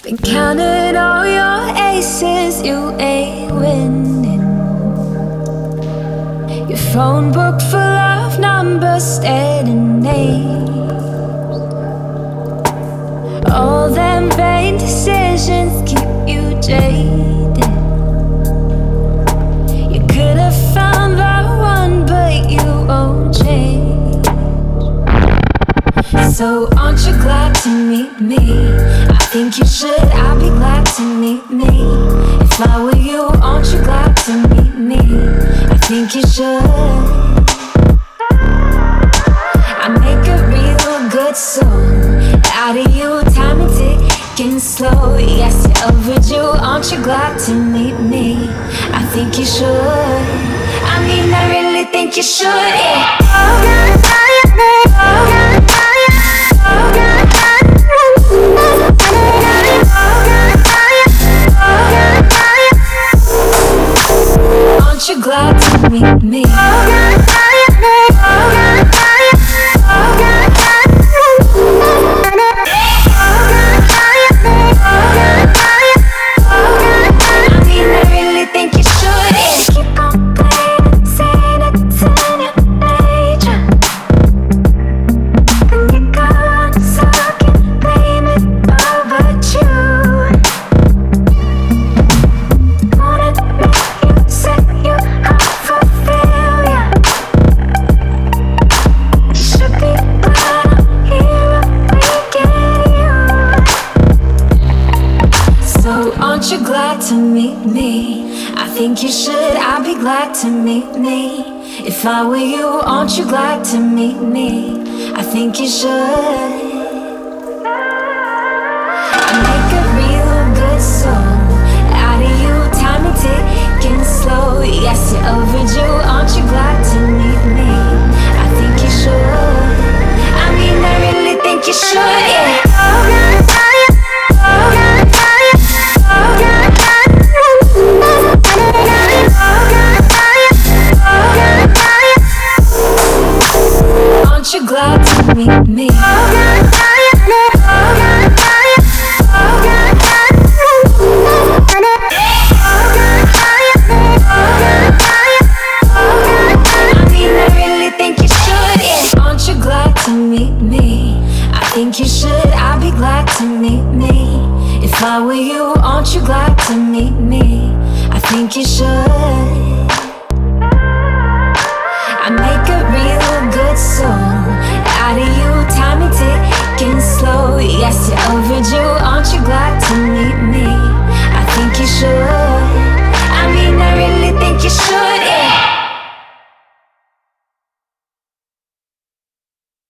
Been counting all your aces, you ain't winning. Your phone book full of numbers, staring names. All them vain decisions keep you jaded. You could have found the one, but you won't change. So aren't you glad to meet me? I think you should, I'll be glad to meet me. If I were you, aren't you glad to meet me? I think you should. I make a real good song out of you, time and ticking slow. Yes, you're overdue, aren't you glad to meet me? I think you should. I mean, I really think you should, yeah. Aren't you glad to meet me? Aren't you glad to meet me? I think you should, I'll be glad to meet me. If I were you, aren't you glad to meet me? I think you should. I make a real good song out of you, time and ticking slow. Yes, you're overdue, aren't you glad to meet me? I think you should. I mean, I really think you should, yeah. Aren't you glad to meet me? I mean, I really think you should, yeah. Aren't you glad to meet me? I think you should, I'll be glad to meet me. If I were you, aren't you glad to meet me? I think you should. I make a real good song out of you, time and ticking